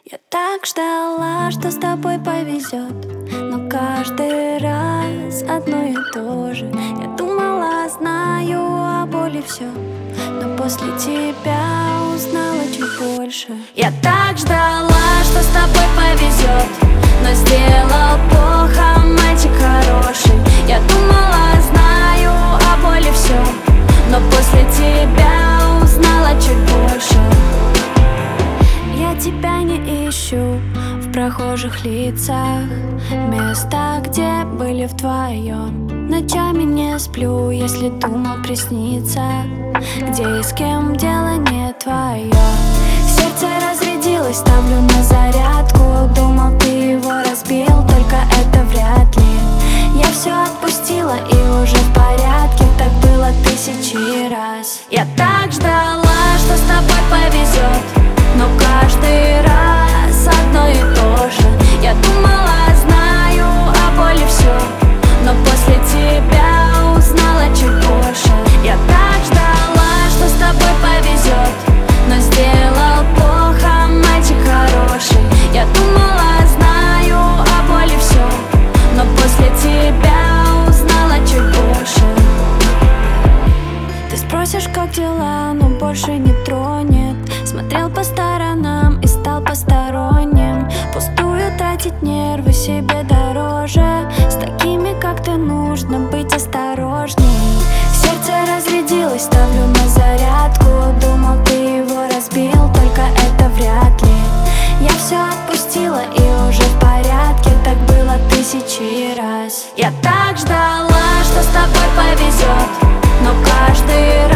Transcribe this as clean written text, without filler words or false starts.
Я так ждала, что с тобой повезет, но каждый раз одно и то же. Я думала, знаю о боли все, но после тебя узнала чуть больше. Я так ждала, что с тобой повезет, но сделал плохо мальчик хороший. Я думала, знаю о боли все, но после тебя узнала чуть больше. Я тебя не ищу в прохожих лицах, места, где были вдвоем. Ночами не сплю, если думал присниться, где и с кем дело не твое. Сердце разрядилось, ставлю на зарядку. Думал, ты его разбил, только это вряд ли. Я все отпустила и уже в порядке. Так было тысячи раз. Я так ждала, что с тобой повезет, но каждый раз одно и то же. Я думала, знаю о боли все, но после тебя узнала чуть больше. Я так ждала, что с тобой повезет, но сделал плохо мальчик хороший. Я думала, знаю о боли все, но после тебя узнала чуть больше. Ты спросишь, как дела, но больше не тронет. Смотрел по сторонам и стал посторонним. Пустую тратить нервы себе дороже. С такими, как ты, нужно быть осторожней. Сердце разрядилось, ставлю на зарядку. Думал, ты его разбил, только это вряд ли. Я все отпустила и уже в порядке. Так было тысячи раз. Я так ждала, что с тобой повезет, но каждый раз